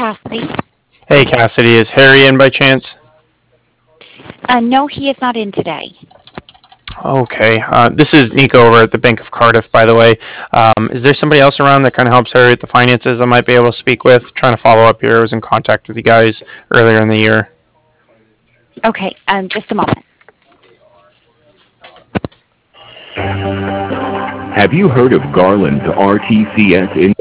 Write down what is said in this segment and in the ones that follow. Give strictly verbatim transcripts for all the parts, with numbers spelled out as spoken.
Cassidy. Hey, Cassidy, is Harry in by chance? Uh, no, he is not in today. Okay, uh, this is Nico over at the Bank of Cardiff, by the way. Um, is there somebody else around that kind of helps Harry with the finances I might be able to speak with? Trying to follow up here. I was in contact with you guys earlier in the year. Okay, um, just a moment. Have you heard of Garland's R T C S in?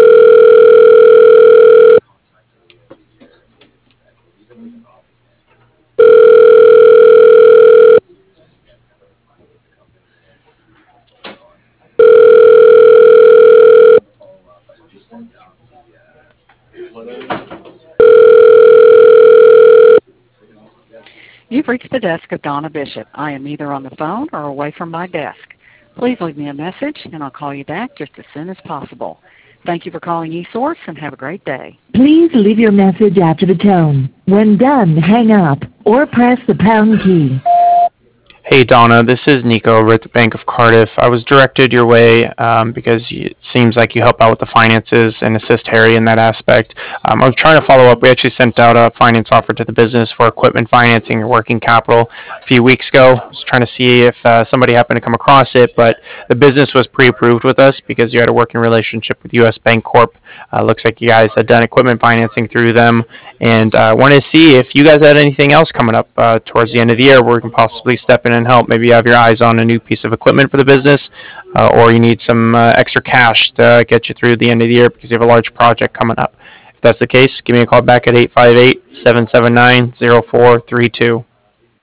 You've reached the desk of Donna Bishop. I am either on the phone or away from my desk. Please leave me a message, and I'll call you back just as soon as possible. Thank you for calling eSource, and have a great day. Please leave your message after the tone. When done, hang up or press the pound key. Hey, Donna, this is Nico over at the Bank of Cardiff. I was directed your way um, because it seems like you help out with the finances and assist Harry in that aspect. Um, I was trying to follow up. We actually sent out a finance offer to the business for equipment financing or working capital a few weeks ago. I was trying to see if uh, somebody happened to come across it, but the business was pre-approved with us because you had a working relationship with U S Bank Corp. Uh, looks like you guys had done equipment financing through them, and I uh, wanted to see if you guys had anything else coming up uh, towards the end of the year where we can possibly step in and help. Maybe you have your eyes on a new piece of equipment for the business, uh, or you need some uh, extra cash to get you through the end of the year because you have a large project coming up. If that's the case, give me a call back at eight five eight, seven seven nine, zero four three two.